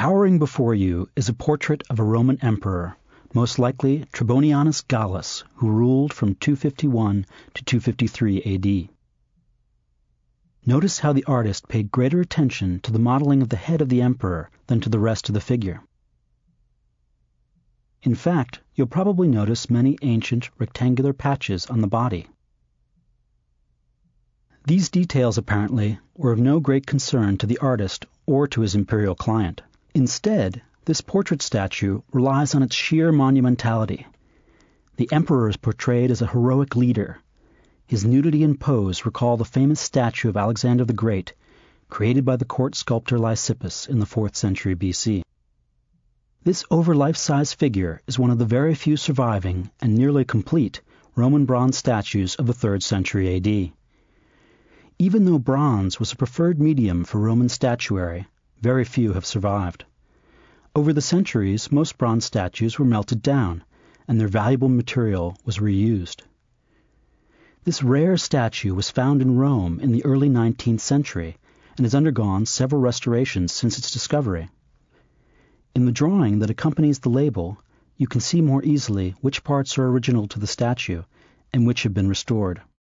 Towering before you is a portrait of a Roman emperor, most likely Trebonianus Gallus, who ruled from 251 to 253 AD. Notice how the artist paid greater attention to the modeling of the head of the emperor than to the rest of the figure. In fact, you'll probably notice many ancient rectangular patches on the body. These details, apparently, were of no great concern to the artist or to his imperial client. Instead, this portrait statue relies on its sheer monumentality. The emperor is portrayed as a heroic leader. His nudity and pose recall the famous statue of Alexander the Great, created by the court sculptor Lysippus in the 4th century BC. This over-life-size figure is one of the very few surviving and nearly complete Roman bronze statues of the 3rd century AD. Even though bronze was a preferred medium for Roman statuary, very few have survived. Over the centuries, most bronze statues were melted down, and their valuable material was reused. This rare statue was found in Rome in the early 19th century and has undergone several restorations since its discovery. In the drawing that accompanies the label, you can see more easily which parts are original to the statue and which have been restored.